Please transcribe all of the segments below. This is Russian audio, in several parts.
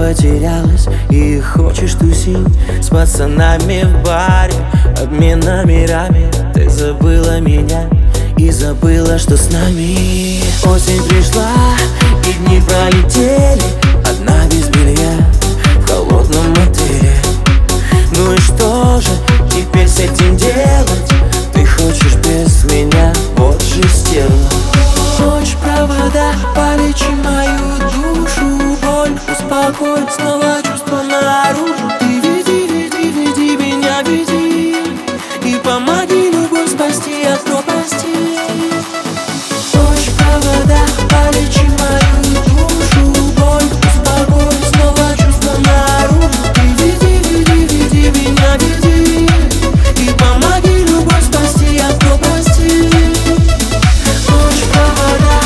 потерялась и хочешь тусить с пацанами в баре, обмен номерами. Ты забыла меня и забыла, что с нами. Осень пришла и дни пролетели, одна без белья в холодном мотеле. Ну и что же теперь с этим делать? Ты хочешь без меня, вот же стерва. Хочешь провода, полечи мою душу, боль успокой, снова чувства наружу. Ты веди, веди, веди меня, веди, и помоги любовь спасти от пропасти. Хочешь провода, полечи мою душу, боль успокой, снова чувства наружу. Ты веди, веди, веди меня, веди, и помоги любовь спасти от пропасти. Хочешь провода,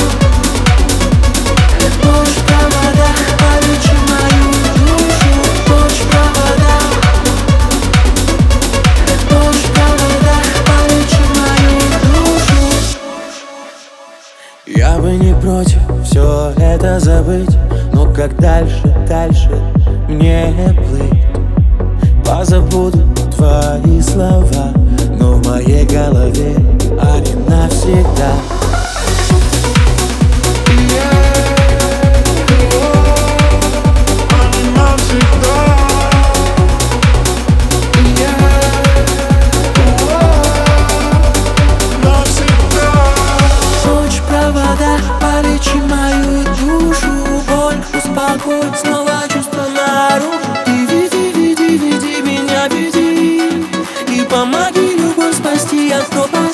полечи мою душу. Хочешь провода, полечи мою душу. Я бы не против все это забыть, но как дальше, дальше мне плыть? Позабуду твои слова, но в моей голове они навсегда. Хочешь провода, полечи мою душу, боль успокой, снова чувства наружу. Ты веди, веди, веди меня, веди, и помоги любовь спасти от пропасти.